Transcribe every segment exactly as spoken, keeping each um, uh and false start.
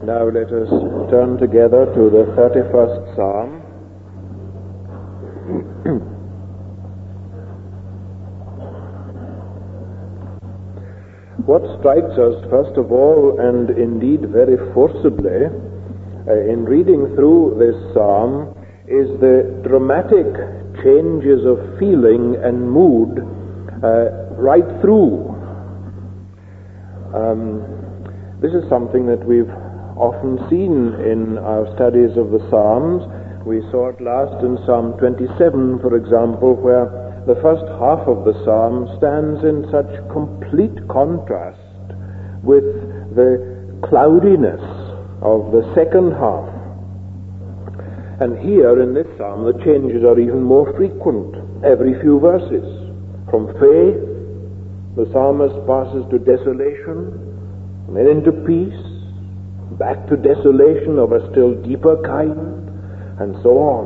Now let us turn together to the thirty-first Psalm. What strikes us, first of all, and indeed very forcibly, uh, in reading through this psalm, is the dramatic changes of feeling and mood uh, right through. Um, this is something that we've often seen in our studies of the Psalms. We saw it last in Psalm twenty-seven, for example, where the first half of the psalm stands in such complete contrast with the cloudiness of the second half. And here in this psalm the changes are even more frequent, every few verses. From faith, the psalmist passes to desolation, and then into peace, back to desolation of a still deeper kind, and so on.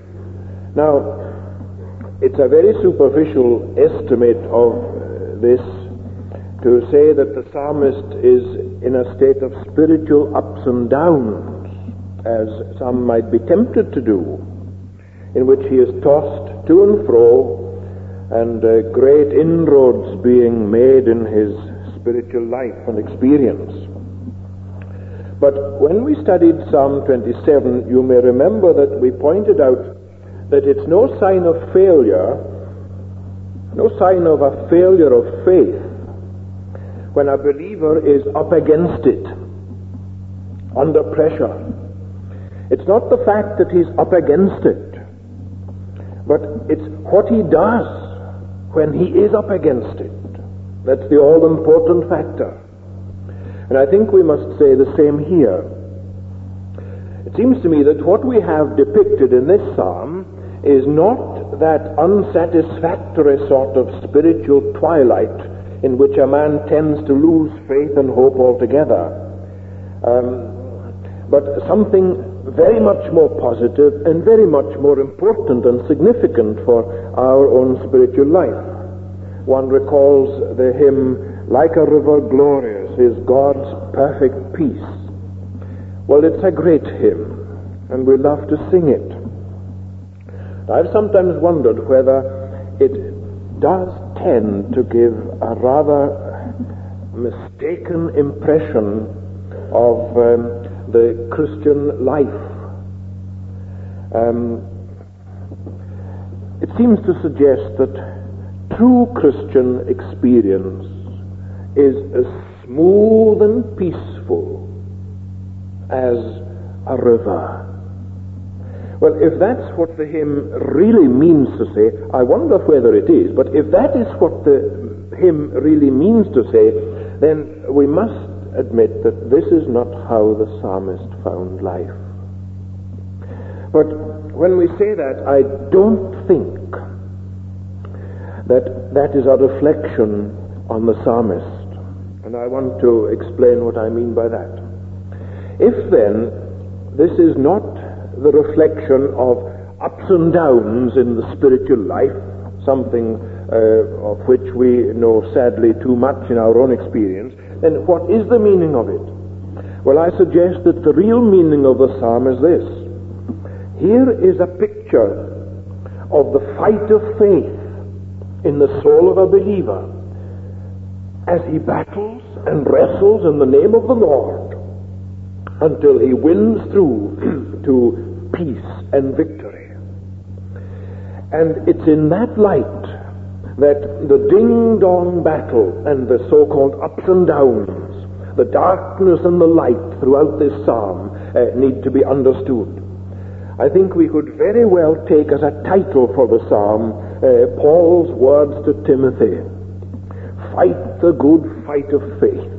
Now, it's a very superficial estimate of uh, this to say that the psalmist is in a state of spiritual ups and downs, as some might be tempted to do, in which he is tossed to and fro, and uh, great inroads being made in his spiritual life and experience. But when we studied Psalm twenty-seven, you may remember that we pointed out that it's no sign of failure, no sign of a failure of faith, when a believer is up against it, under pressure. It's not the fact that he's up against it, but it's what he does when he is up against it. That's the all-important factor. And I think we must say the same here. It seems to me that what we have depicted in this psalm is not that unsatisfactory sort of spiritual twilight in which a man tends to lose faith and hope altogether, um, but something very much more positive and very much more important and significant for our own spiritual life. One recalls the hymn, "Like a river glorious is God's perfect peace." Well, it's a great hymn, and we love to sing it. I've sometimes wondered whether it does tend to give a rather mistaken impression of um, the Christian life. Um, it seems to suggest that true Christian experience is as smooth and peaceful as a river. Well, if that's what the hymn really means to say, I wonder whether it is, but if that is what the hymn really means to say, then we must admit that this is not how the psalmist found life. But when we say that, I don't think that that is a reflection on the psalmist. And I want to explain what I mean by that. If then this is not the reflection of ups and downs in the spiritual life, something uh, of which we know sadly too much in our own experience, then what is the meaning of it? Well, I suggest that the real meaning of the psalm is this. Here is a picture of the fight of faith in the soul of a believer as he battles and wrestles in the name of the Lord until he wins through to peace and victory. And it's in that light that the ding-dong battle and the so-called ups and downs, the darkness and the light throughout this psalm uh, need to be understood. I think we could very well take as a title for the psalm uh, Paul's words to Timothy, "Fight the good fight of faith."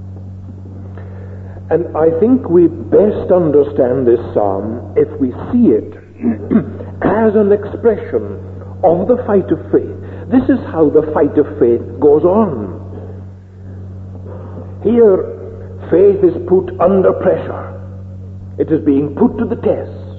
And I think we best understand this psalm if we see it as an expression of the fight of faith. This is how the fight of faith goes on. Here, faith is put under pressure. It is being put to the test.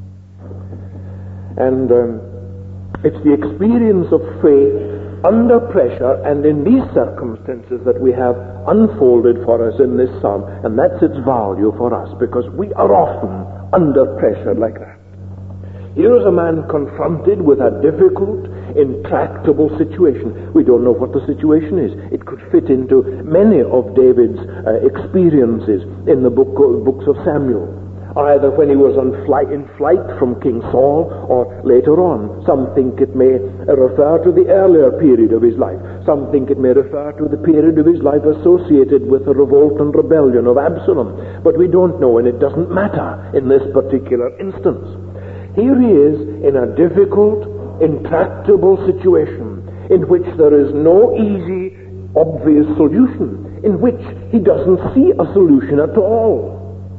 And um, it's the experience of faith under pressure and in these circumstances that we have unfolded for us in this psalm, and that's its value for us, because we are often under pressure like that. Here is a man confronted with a difficult, intractable situation. We don't know what the situation is. It could fit into many of David's uh, experiences in the book, books of Samuel, either when he was on flight, in flight from King Saul, or later on. Some think it may refer to the earlier period of his life. Some think it may refer to the period of his life associated with the revolt and rebellion of Absalom. But we don't know, and it doesn't matter in this particular instance. Here he is in a difficult, intractable situation in which there is no easy, obvious solution, in which he doesn't see a solution at all.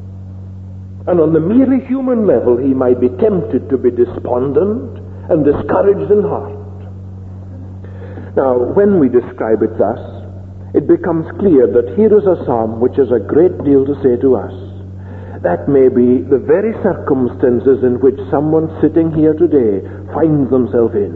And on the merely human level, he might be tempted to be despondent and discouraged in heart. Now, when we describe it thus, it becomes clear that here is a psalm which has a great deal to say to us. That may be the very circumstances in which someone sitting here today finds themselves in.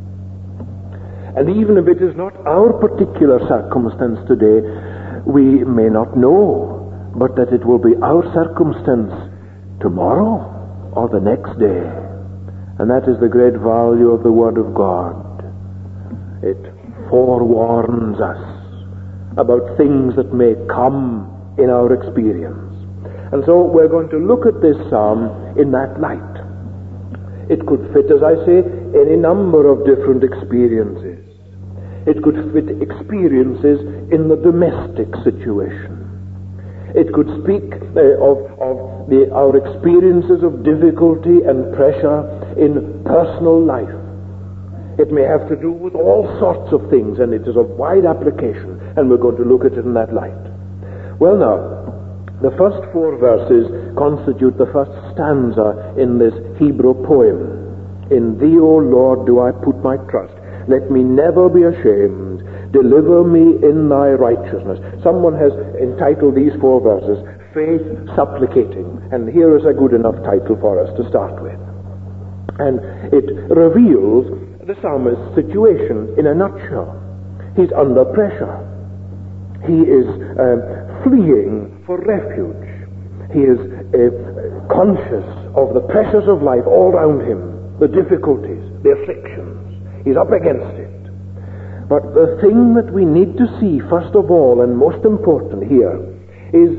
And even if it is not our particular circumstance today, we may not know, but that it will be our circumstance tomorrow or the next day. And that is the great value of the Word of God. It forewarns us about things that may come in our experience. And so we're going to look at this psalm in that light. It could fit, as I say, any number of different experiences. It could fit experiences in the domestic situation. It could speak uh, of, of the, our experiences of difficulty and pressure in personal life. It may have to do with all sorts of things, and it is of wide application, and we're going to look at it in that light. Well now, the first four verses constitute the first stanza in this Hebrew poem. In Thee, O Lord, do I put my trust. Let me never be ashamed. Deliver me in Thy righteousness. Someone has entitled these four verses, Faith Supplicating. And here is a good enough title for us to start with. And it reveals the psalmist's situation in a nutshell. He's under pressure. He is uh, fleeing for refuge. He is uh, conscious of the pressures of life all around him, the difficulties, the afflictions. He's up against it. But the thing that we need to see, first of all, and most important here, is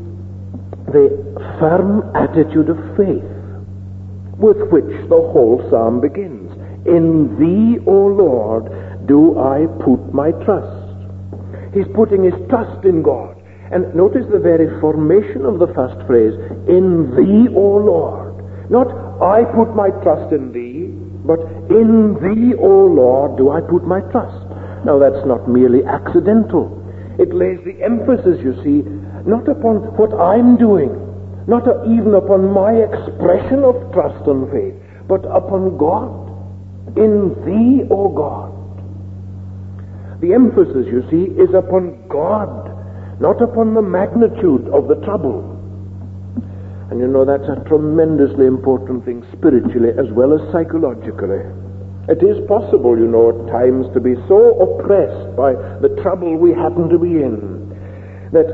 the firm attitude of faith with which the whole psalm begins. In Thee, O Lord, do I put my trust. He's putting his trust in God. And notice the very formation of the first phrase, in Thee, O Lord. Not, I put my trust in Thee, but in Thee, O Lord, do I put my trust. Now that's not merely accidental. It lays the emphasis, you see, not upon what I'm doing, not even upon my expression of trust and faith, but upon God. In Thee, O God. The emphasis, you see, is upon God, not upon the magnitude of the trouble. And you know, that's a tremendously important thing spiritually as well as psychologically. It is possible, you know, at times to be so oppressed by the trouble we happen to be in that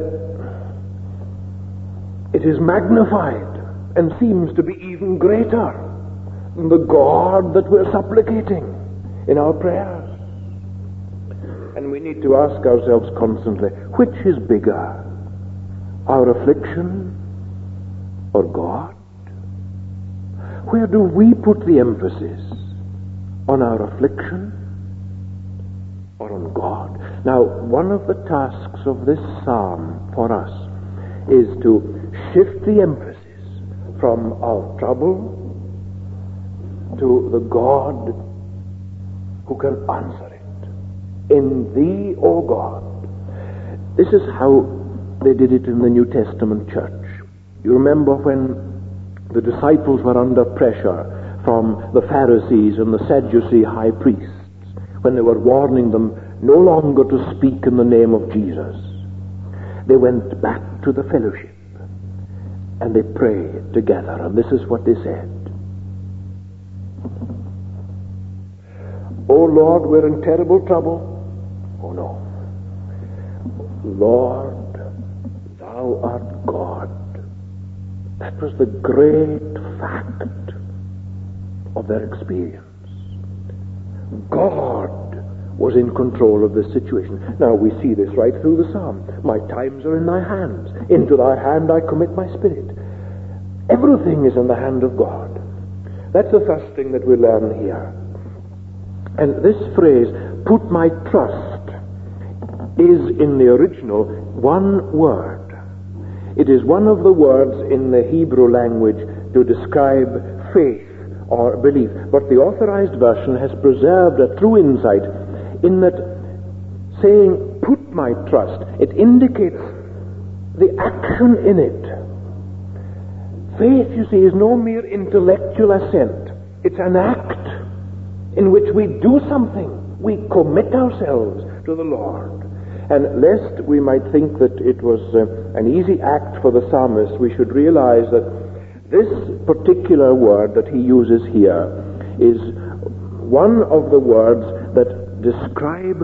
it is magnified and seems to be even greater than the God that we're supplicating in our prayers. And we need to ask ourselves constantly, which is bigger, our affliction or God? Where do we put the emphasis? On our affliction or on God? Now, one of the tasks of this psalm for us is to shift the emphasis from our trouble to the God who can answer it. In Thee, O God. This is how they did it in the New Testament church. You remember when the disciples were under pressure from the Pharisees and the Sadducee high priests, when they were warning them no longer to speak in the name of Jesus. They went back to the fellowship and they prayed together, and this is what they said. Oh Lord, we're in terrible trouble. Oh no. Lord, thou art God. That was the great fact of their experience. God was in control of this situation. Now we see this right through the psalm. My times are in thy hands. Into thy hand I commit my spirit. Everything is in the hand of God. That's the first thing that we learn here. And this phrase, put my trust, is in the original one word. It is one of the words in the Hebrew language to describe faith or belief. But the Authorized Version has preserved a true insight in that saying, put my trust, it indicates the action in it. Faith, you see, is no mere intellectual assent. It's an act in which we do something. We commit ourselves to the Lord. And lest we might think that it was uh, an easy act for the psalmist, we should realize that this particular word that he uses here is one of the words that describe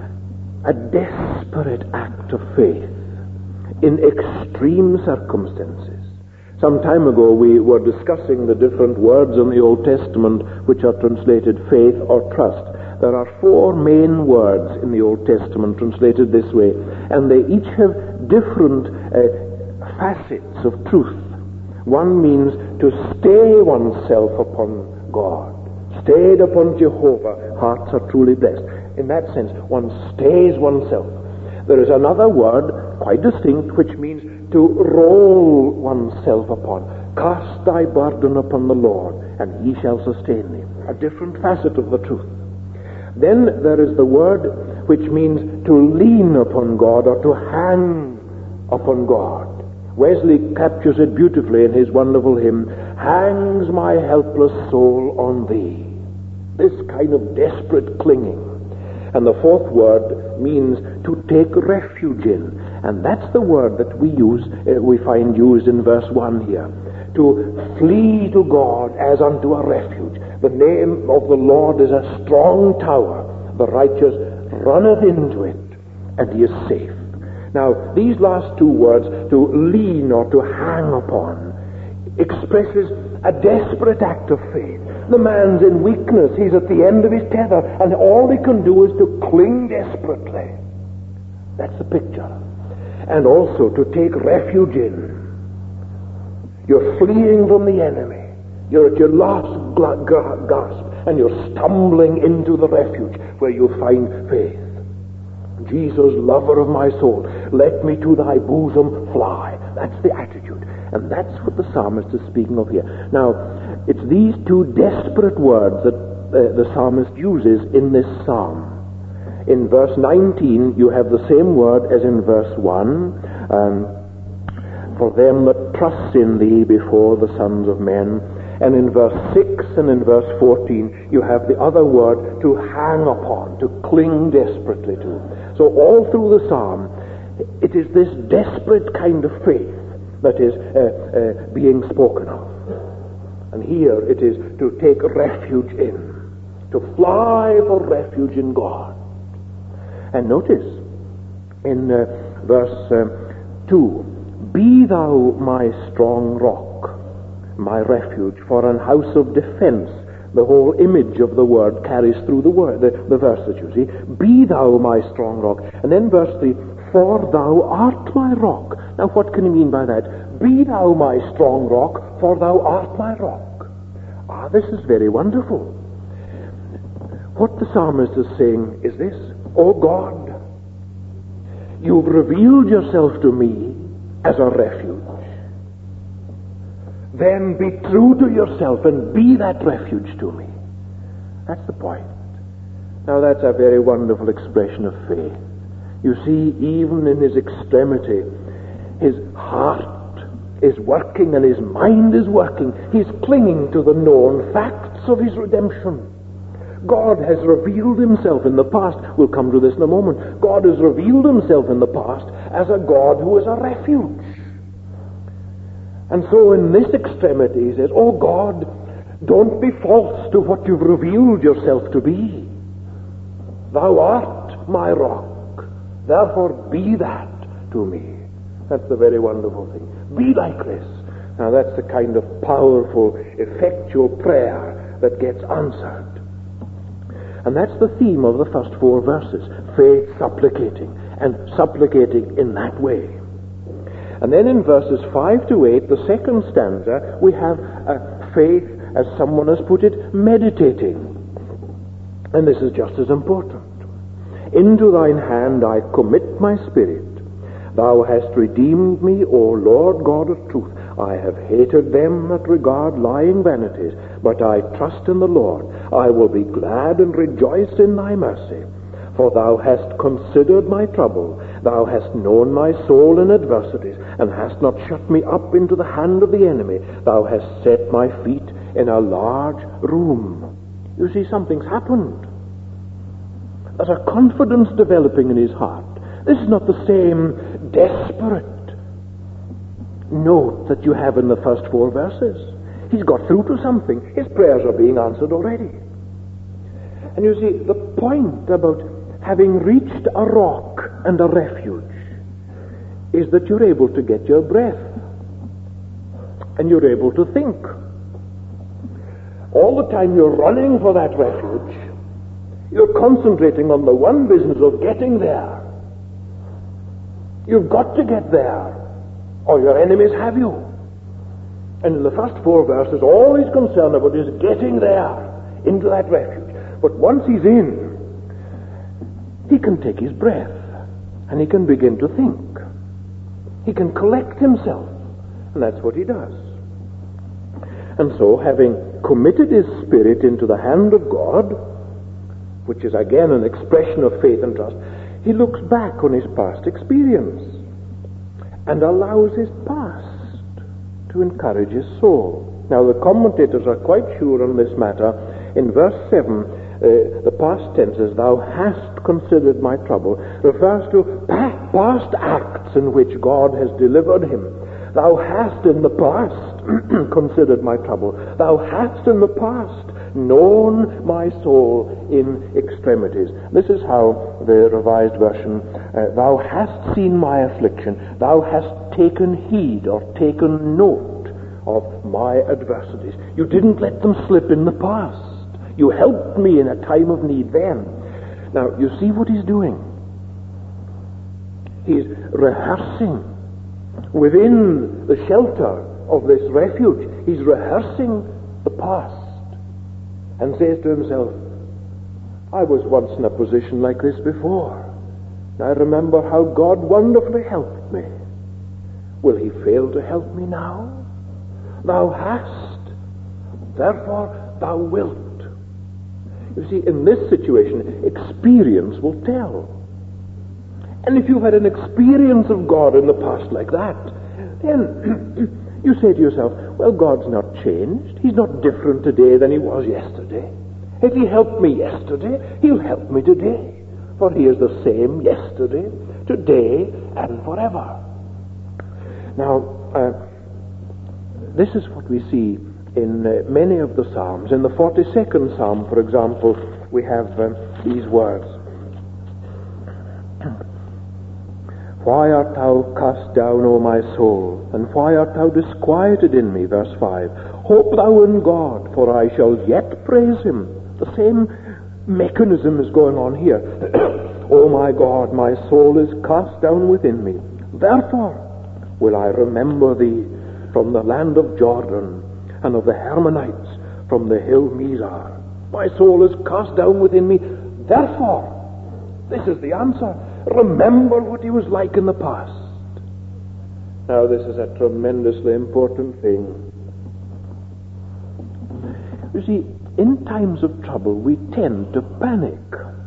a desperate act of faith in extreme circumstances. Some time ago we were discussing the different words in the Old Testament which are translated faith or trust. There are four main words in the Old Testament translated this way, and they each have different uh, facets of truth. One means to stay oneself upon God. Stayed upon Jehovah, hearts are truly blessed. In that sense, one stays oneself. There is another word, quite distinct, which means to roll oneself upon. Cast thy burden upon the Lord, and he shall sustain thee. A different facet of the truth. Then there is the word which means to lean upon God or to hang upon God. Wesley captures it beautifully in his wonderful hymn, hangs my helpless soul on thee. This kind of desperate clinging. And the fourth word means to take refuge in. And that's the word that we use, uh, we find used in verse one here. To flee to God as unto a refuge. The name of the Lord is a strong tower. The righteous runneth into it, and he is safe. Now, these last two words, to lean or to hang upon, expresses a desperate act of faith. The man's in weakness. He's at the end of his tether, and all he can do is to cling desperately. That's the picture. And also to take refuge in. You're fleeing from the enemy. You're at your last gasp, and you're stumbling into the refuge where you find faith. Jesus, lover of my soul, let me to thy bosom fly. That's the attitude. And that's what the psalmist is speaking of here. Now, it's these two desperate words that uh, the psalmist uses in this psalm. In verse nineteen, you have the same word as in verse one. Um, for them that trust in thee before the sons of men. And in verse six and in verse fourteen, you have the other word, to hang upon, to cling desperately to. So all through the psalm, it is this desperate kind of faith that is uh, uh, being spoken of. And here it is to take refuge in, to fly for refuge in God. And notice in uh, verse uh, two, be thou my strong rock, my refuge, for an house of defense. The whole image of the word carries through the word, the, the verse that you see. Be thou my strong rock. And then verse three, for thou art my rock. Now what can he mean by that? Be thou my strong rock, for thou art my rock. Ah, this is very wonderful. What the psalmist is saying is this: O God, you've revealed yourself to me as a refuge. Then be true to yourself and be that refuge to me. That's the point. Now that's a very wonderful expression of faith. You see, even in his extremity, his heart is working and his mind is working. He's clinging to the known facts of his redemption. God has revealed himself in the past. We'll come to this in a moment. God has revealed himself in the past as a God who is a refuge. And so in this extremity he says, oh God, don't be false to what you've revealed yourself to be. Thou art my rock. Therefore be that. to me. That's the very wonderful thing. Be like this. Now that's the kind of powerful, effectual prayer that gets answered. And that's the theme of the first four verses. Faith supplicating, and supplicating in that way. And then in verses five to eight, the second stanza, we have uh, faith, as someone has put it, meditating. And this is just as important. Into thine hand I commit my spirit. Thou hast redeemed me, O Lord God of truth. I have hated them that regard lying vanities, but I trust in the Lord. I will be glad and rejoice in thy mercy. For thou hast considered my trouble. Thou hast known my soul in adversities, and hast not shut me up into the hand of the enemy. Thou hast set my feet in a large room. You see, something's happened. There's a confidence developing in his heart. This is not the same desperate note that you have in the first four verses. He's got through to something. His prayers are being answered already. And you see, the point about having reached a rock and a refuge is that you're able to get your breath. And you're able to think. All the time you're running for that refuge, you're concentrating on the one business of getting there. You've got to get there, or your enemies have you. And in the first four verses, all he's concerned about is getting there, into that refuge. But once he's in, he can take his breath, and he can begin to think. He can collect himself, and that's what he does. And so, having committed his spirit into the hand of God, which is again an expression of faith and trust, he looks back on his past experience and allows his past to encourage his soul. Now, the commentators are quite sure on this matter. In verse seven, uh, the past tense is, thou hast considered my trouble, refers to pa- past acts in which God has delivered him. Thou hast in the past considered my trouble. Thou hast in the past known my soul in extremities. This is how the Revised Version, uh, thou hast seen my affliction, thou hast taken heed or taken note of my adversities. You didn't let them slip in the past. You helped me in a time of need then. Now, you see what he's doing? He's rehearsing within the shelter of this refuge. He's rehearsing the past. And says to himself, I was once in a position like this before. I remember how God wonderfully helped me. Will he fail to help me now? Thou hast, therefore thou wilt. You see, in this situation, experience will tell. And if you've had an experience of God in the past like that, then you say to yourself, well, God's not changed. He's not different today than he was yesterday. If he helped me yesterday, he'll help me today. For he is the same yesterday, today, and forever. Now, uh, this is what we see in uh, many of the Psalms. In the forty-second Psalm, for example, we have uh, these words. Why art thou cast down, O my soul, and why art thou disquieted in me? Verse five. Hope thou in God, for I shall yet praise him. The same mechanism is going on here. O my God, my soul is cast down within me. Therefore will I remember thee from the land of Jordan, and of the Hermonites from the hill Mizar. My soul is cast down within me. Therefore, this is the answer. Remember what he was like in the past. Now, this is a tremendously important thing. You see, in times of trouble, we tend to panic.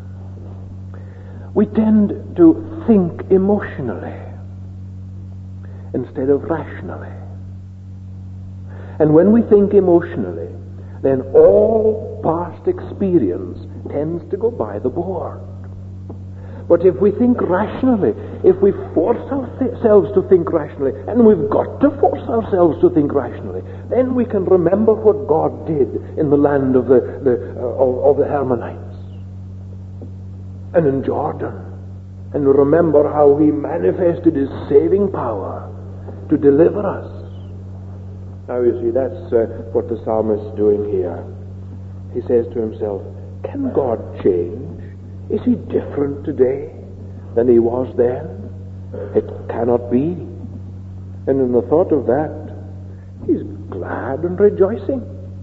We tend to think emotionally instead of rationally. And when we think emotionally, then all past experience tends to go by the board. But if we think rationally, if we force ourselves to think rationally, and we've got to force ourselves to think rationally, then we can remember what God did in the land of the, the, uh, of, of the Hermonites and in Jordan and remember how he manifested his saving power to deliver us. Now you see, that's uh, what the psalmist is doing here. He says to himself, can God change? Is he different today than he was then? It cannot be. And in the thought of that, he's glad and rejoicing.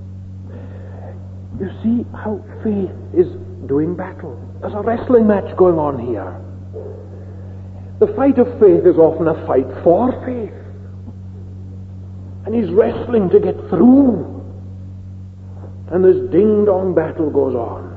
You see how faith is doing battle. There's a wrestling match going on here. The fight of faith is often a fight for faith. And he's wrestling to get through. And this ding-dong battle goes on.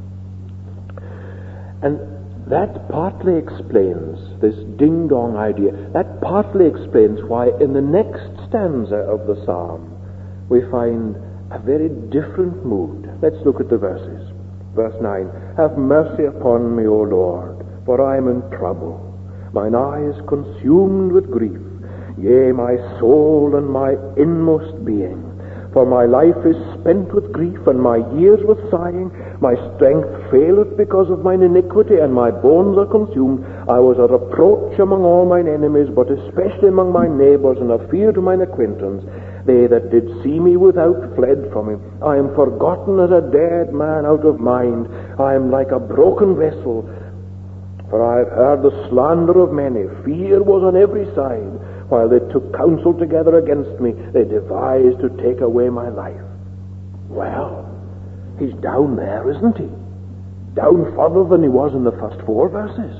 And that partly explains this ding-dong idea. That partly explains why in the next stanza of the psalm we find a very different mood. Let's look at the verses. Verse nine, have mercy upon me, O Lord, for I am in trouble. Mine eye is consumed with grief, yea, my soul and my inmost being. For my life is spent with grief, and my years with sighing. My strength faileth because of mine iniquity, and my bones are consumed. I was a reproach among all mine enemies, but especially among my neighbours, and a fear to mine acquaintance. They that did see me without fled from me. I am forgotten as a dead man out of mind. I am like a broken vessel. For I have heard the slander of many. Fear was on every side. While they took counsel together against me, they devised to take away my life. Well, he's down there, isn't he? Down further than he was in the first four verses.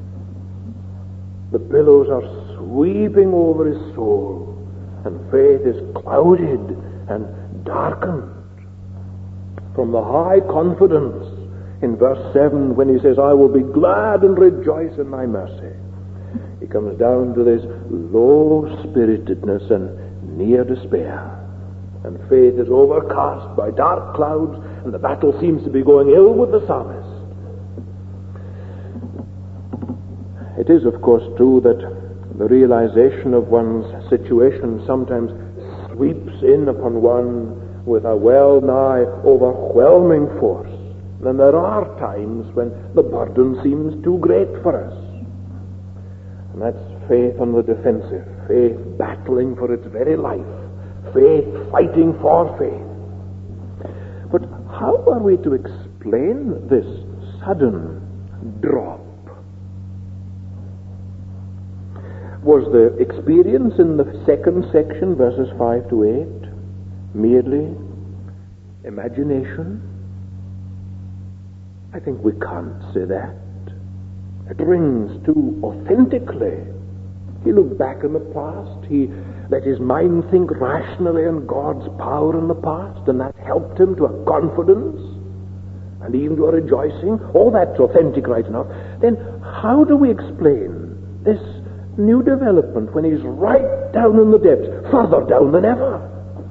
The billows are sweeping over his soul, and faith is clouded and darkened. From the high confidence in verse seven, when he says, I will be glad and rejoice in thy mercy, he comes down to this low-spiritedness and near despair. And faith is overcast by dark clouds, and the battle seems to be going ill with the psalmist. It is, of course, true that the realization of one's situation sometimes sweeps in upon one with a well-nigh overwhelming force. And there are times when the burden seems too great for us. And that's faith on the defensive, faith battling for its very life, faith fighting for faith. But how are we to explain this sudden drop? Was the experience in the second section, verses five to eight, merely imagination? I think we can't say that. It rings too authentically. He looked back in the past. He let his mind think rationally on God's power in the past, and that helped him to a confidence and even to a rejoicing. All that's authentic right enough. Then how do we explain this new development when he's right down in the depths, further down than ever?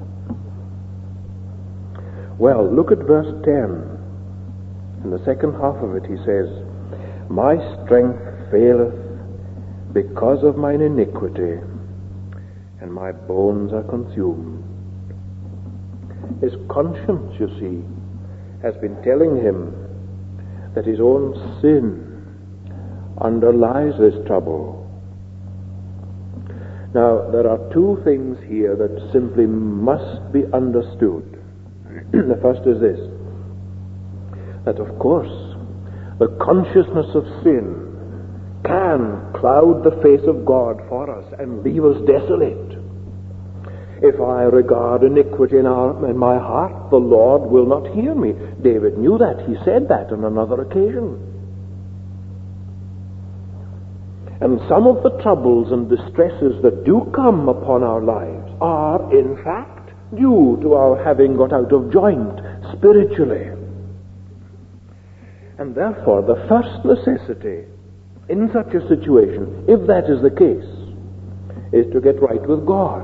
Well, look at verse ten. In the second half of it he says, my strength faileth because of mine iniquity, and my bones are consumed. His conscience, you see, has been telling him that his own sin underlies this trouble. Now, there are two things here that simply must be understood. The first is this, that of course the consciousness of sin can cloud the face of God for us and leave us desolate. If I regard iniquity in, our, in my heart, the Lord will not hear me. David knew that. He said that on another occasion. And some of the troubles and distresses that do come upon our lives are, in fact, due to our having got out of joint spiritually. And therefore, the first necessity in such a situation, if that is the case, is to get right with God.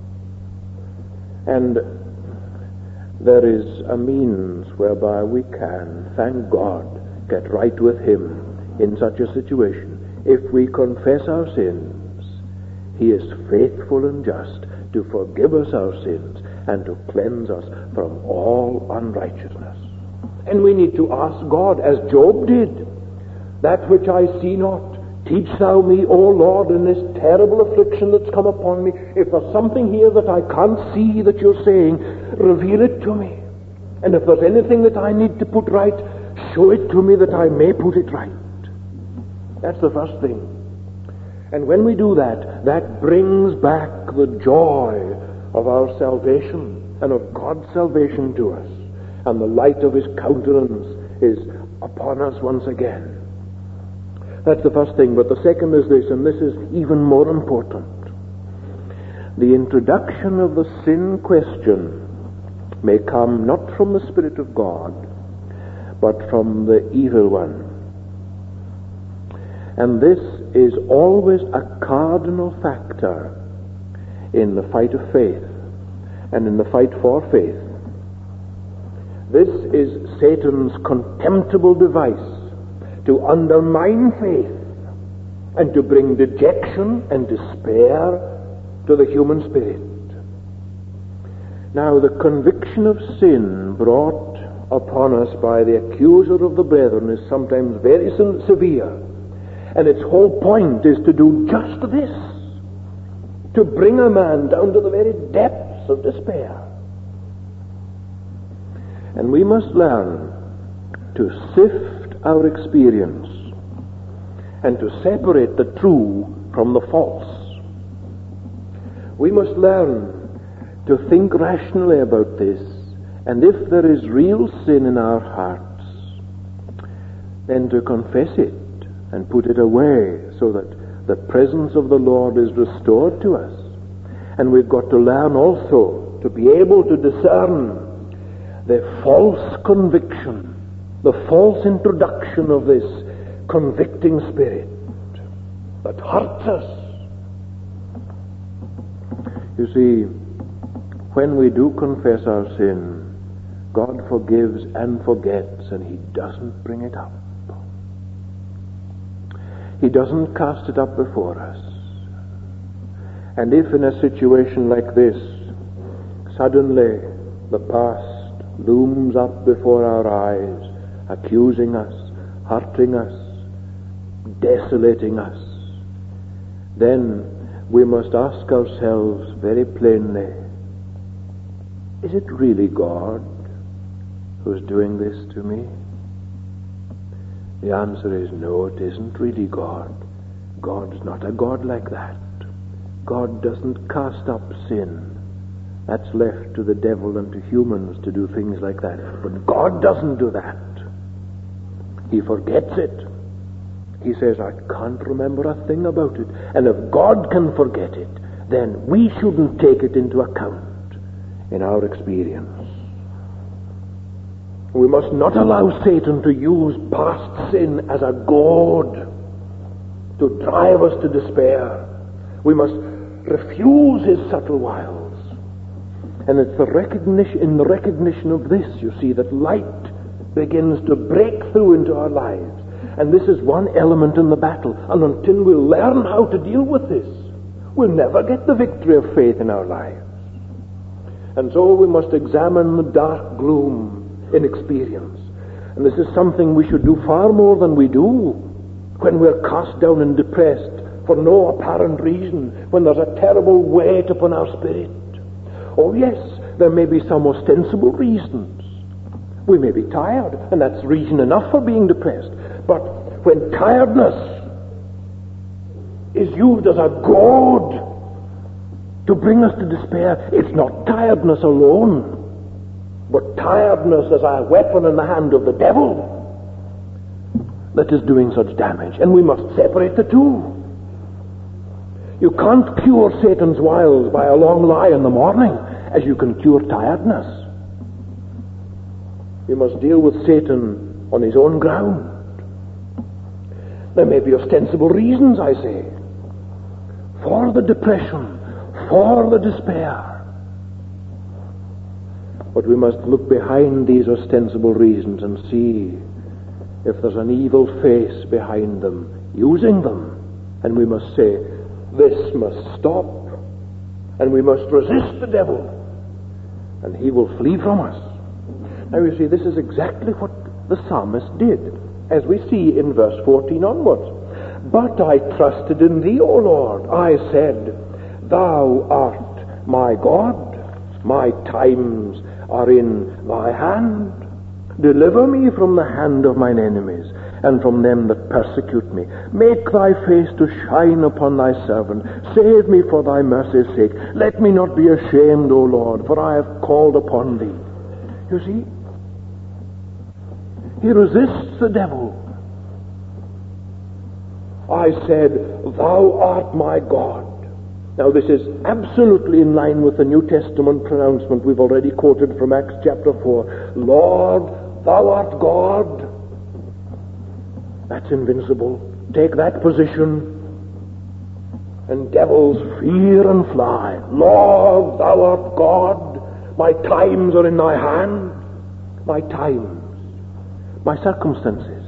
And there is a means whereby we can, thank God, get right with Him in such a situation. If we confess our sins, He is faithful and just to forgive us our sins and to cleanse us from all unrighteousness. And we need to ask God, as Job did, that which I see not, Teach thou me, O Lord, in this terrible affliction that's come upon me. If there's something here that I can't see that you're saying, reveal it to me. And if there's anything that I need to put right, show it to me that I may put it right. That's the first thing. And when we do that, that brings back the joy of our salvation and of God's salvation to us. And the light of his countenance is upon us once again. That's the first thing. But the second is this, and this is even more important. The introduction of the sin question may come not from the Spirit of God, but from the evil one. And this is always a cardinal factor in the fight of faith and in the fight for faith. This is Satan's contemptible device to undermine faith and to bring dejection and despair to the human spirit. Now, the conviction of sin brought upon us by the accuser of the brethren is sometimes very severe, and its whole point is to do just this, to bring a man down to the very depths of despair. And we must learn to sift our experience and to separate the true from the false. We must learn to think rationally about this, and if there is real sin in our hearts, then to confess it and put it away so that the presence of the Lord is restored to us. And we've got to learn also to be able to discern the false conviction, the false introduction of this convicting spirit that hurts us. You see, when we do confess our sin, God forgives and forgets, and he doesn't bring it up. He doesn't cast it up before us. And if in a situation like this, suddenly the past looms up before our eyes, accusing us, hurting us, desolating us, then we must ask ourselves very plainly, is it really God who's doing this to me? The answer is no, it isn't really God. God's not a God like that. God doesn't cast up sin. That's left to the devil and to humans to do things like that. But God doesn't do that. He forgets it. He says, I can't remember a thing about it. And if God can forget it, then we shouldn't take it into account in our experience. We must not allow Satan to use past sin as a goad to drive us to despair. We must refuse his subtle wiles. And it's the recognition, in the recognition of this, you see, that light begins to break through into our lives. And this is one element in the battle. And until we learn how to deal with this, we'll never get the victory of faith in our lives. And so we must examine the dark gloom in experience. And this is something we should do far more than we do when we're cast down and depressed for no apparent reason, when there's a terrible weight upon our spirit. Oh yes, there may be some ostensible reasons. We may be tired, and that's reason enough for being depressed. But when tiredness is used as a goad to bring us to despair, it's not tiredness alone, but tiredness as a weapon in the hand of the devil that is doing such damage. And we must separate the two. You can't cure Satan's wiles by a long lie in the morning as you can cure tiredness. You must deal with Satan on his own ground. There may be ostensible reasons, I say, for the depression, for the despair. But we must look behind these ostensible reasons and see if there's an evil face behind them, using them. And we must say, this must stop. And we must resist the devil, and he will flee from us. Now you see, this is exactly what the psalmist did, as we see in verse fourteen onwards. But I trusted in thee, O Lord. I said, thou art my God. My times are in thy hand. Deliver me from the hand of mine enemies, and from them that persecute me. Make thy face to shine upon thy servant. Save me for thy mercy's sake. Let me not be ashamed, O Lord, for I have called upon thee. You see, he resists the devil. I said, thou art my God. Now this is absolutely in line with the New Testament pronouncement we've already quoted from Acts chapter four. Lord, thou art God. That's invincible. Take that position, and devils fear and fly. Lord, thou art God. My times are in thy hand. My times, my circumstances,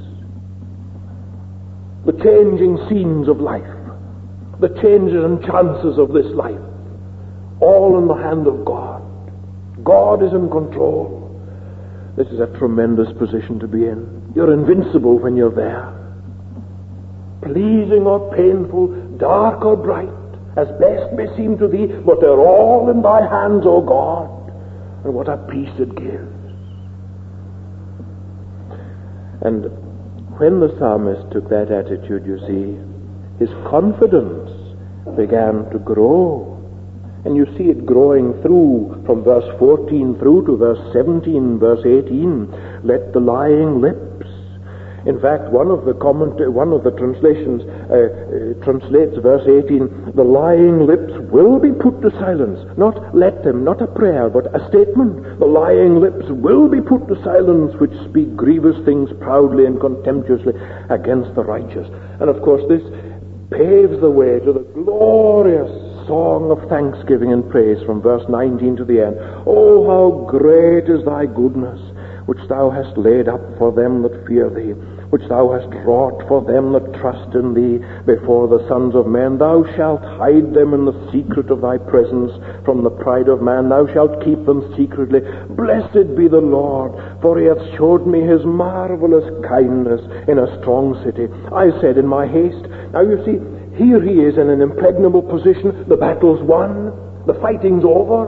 the changing scenes of life, the changes and chances of this life, all in the hand of God. God is in control. This is a tremendous position to be in. You're invincible when you're there. Pleasing or painful, dark or bright, as best may seem to thee, but they're all in thy hands, O God. And what a peace it gives. And when the psalmist took that attitude, you see, his confidence began to grow. And you see it growing through from verse fourteen through to verse seventeen, verse eighteen. Let the lying lips. In fact, one of the comment, one of the translations uh, uh, translates verse eighteen, the lying lips will be put to silence. Not let them, not a prayer, but a statement. The lying lips will be put to silence which speak grievous things proudly and contemptuously against the righteous. And of course this paves the way to the glorious song of thanksgiving and praise from verse nineteen to the end. Oh, how great is thy goodness, which thou hast laid up for them that fear thee, which thou hast wrought for them that trust in thee before the sons of men. Thou shalt hide them in the secret of thy presence from the pride of man. Thou shalt keep them secretly. Blessed be the Lord, for he hath showed me his marvelous kindness in a strong city. I said in my haste. Now you see, here he is in an impregnable position. The battle's won. The fighting's over.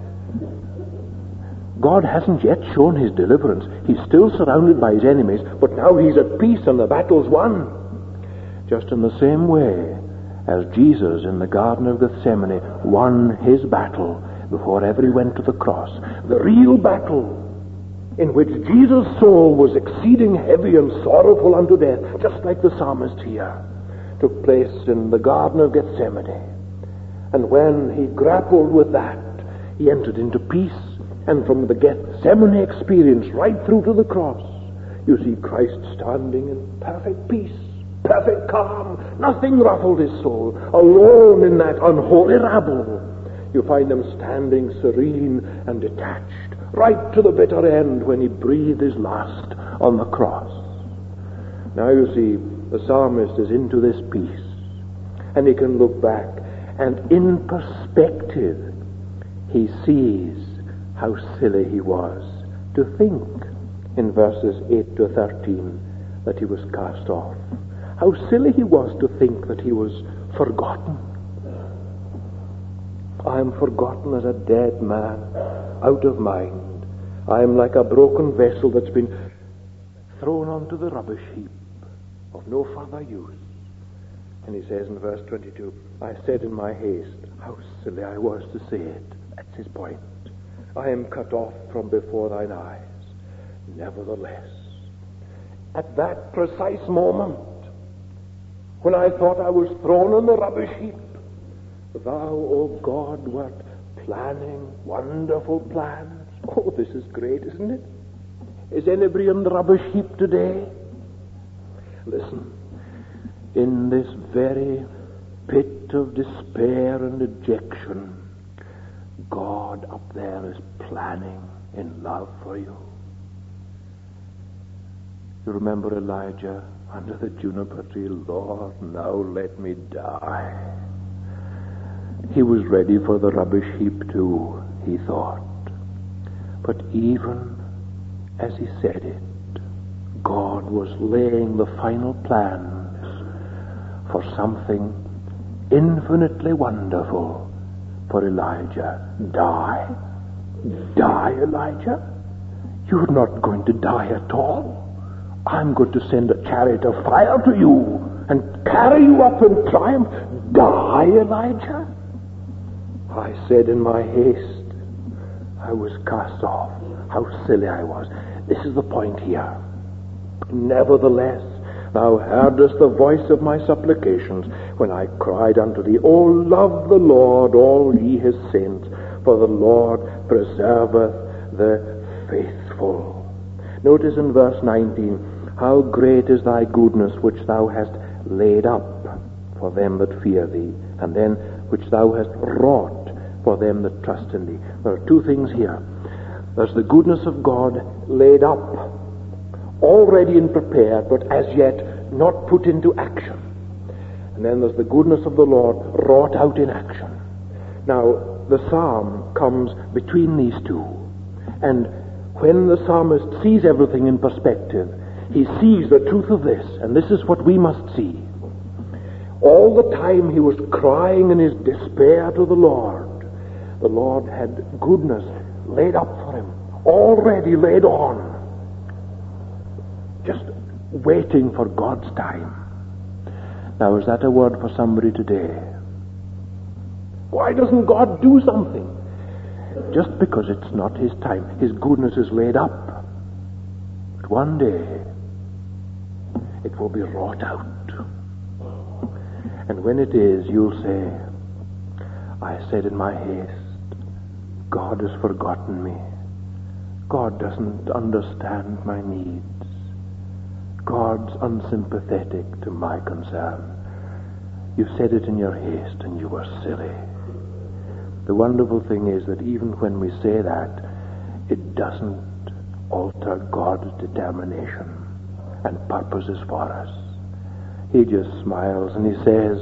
God hasn't yet shown his deliverance. He's still surrounded by his enemies, but now he's at peace and the battle's won. Just in the same way as Jesus in the Garden of Gethsemane won his battle before ever he went to the cross. The real battle in which Jesus' soul was exceeding heavy and sorrowful unto death, just like the psalmist here, took place in the Garden of Gethsemane. And when he grappled with that, he entered into peace. And from the Gethsemane experience right through to the cross, you see Christ standing in perfect peace, perfect calm. Nothing ruffled his soul. Alone in that unholy rabble, you find him standing serene and detached, right to the bitter end when he breathed his last on the cross. Now you see, the psalmist is into this peace, and he can look back, and in perspective, he sees how silly he was to think in verses eight to thirteen that he was cast off. How silly he was to think that he was forgotten. I am forgotten as a dead man, out of mind. I am like a broken vessel that's been thrown onto the rubbish heap, of no further use. And he says in verse twenty-two, I said in my haste, how silly I was to say it. That's his point. I am cut off from before thine eyes. Nevertheless, at that precise moment, when I thought I was thrown on the rubbish heap, thou, O God, wert planning wonderful plans. Oh, this is great, isn't it? Is anybody on the rubbish heap today? Listen, in this very pit of despair and dejection, God up there is planning in love for you. You remember Elijah under the juniper tree? Lord, now let me die. He was ready for the rubbish heap too, he thought. But even as he said it, God was laying the final plans for something infinitely wonderful for Elijah. Die? Die, Elijah? You're not going to die at all. I'm going to send a chariot of fire to you and carry you up in triumph. Die, Elijah? I said in my haste, I was cast off. How silly I was. This is the point here. Nevertheless, thou heardest the voice of my supplications when I cried unto thee, O love the Lord, all ye his saints, for the Lord preserveth the faithful. Notice in verse nineteen, how great is thy goodness which thou hast laid up for them that fear thee, and then which thou hast wrought for them that trust in thee. There are two things here. There's the goodness of God laid up, already and prepared, but as yet not put into action. And then there's the goodness of the Lord wrought out in action. Now, the psalm comes between these two. And when the psalmist sees everything in perspective, he sees the truth of this, and this is what we must see. All the time he was crying in his despair to the Lord, the Lord had goodness laid up for him, already laid on, just waiting for God's time. Now, is that a word for somebody today? Why doesn't God do something? Just because it's not his time. His goodness is laid up. But one day, it will be wrought out. And when it is, you'll say, I said in my haste, God has forgotten me. God doesn't understand my needs. God's unsympathetic to my concern. You said it in your haste and you were silly. The wonderful thing is that even when we say that, it doesn't alter God's determination and purposes for us. He just smiles and he says,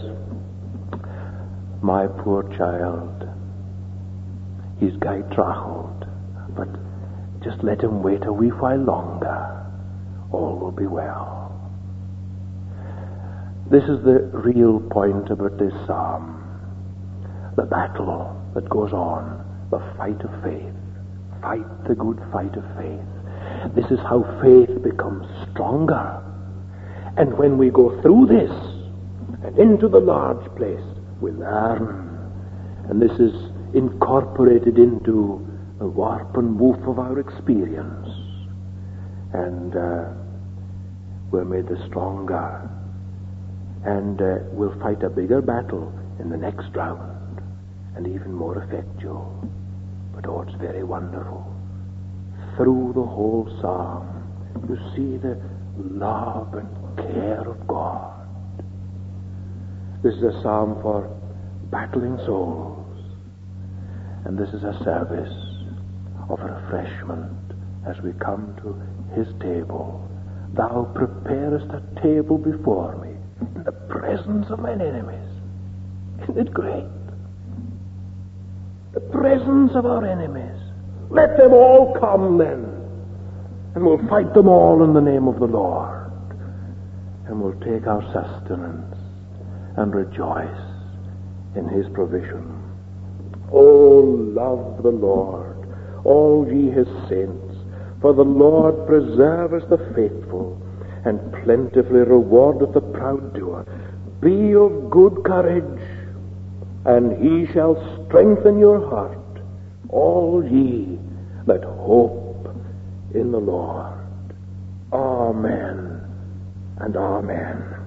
my poor child, he's geitrachelt, but just let him wait a wee while longer. All will be well. This is the real point about this psalm. The battle that goes on, the fight of faith. Fight the good fight of faith. This is how faith becomes stronger. And when we go through this and into the large place, we learn. And this is incorporated into the warp and woof of our experience. And uh, we're made the stronger. And uh, we'll fight a bigger battle in the next round. And even more effectual. But oh, it's very wonderful. Through the whole psalm, you see the love and care of God. This is a psalm for battling souls. And this is a service of refreshment as we come to his table. Thou preparest a table before me in the presence of mine enemies. Isn't it great? The presence of our enemies. Let them all come then. And we'll fight them all in the name of the Lord. And we'll take our sustenance and rejoice in his provision. Oh, love the Lord, all ye his saints, for the Lord preserveth the faithful, and plentifully rewardeth the proud doer. Be of good courage, and he shall strengthen your heart, all ye that hope in the Lord. Amen and amen.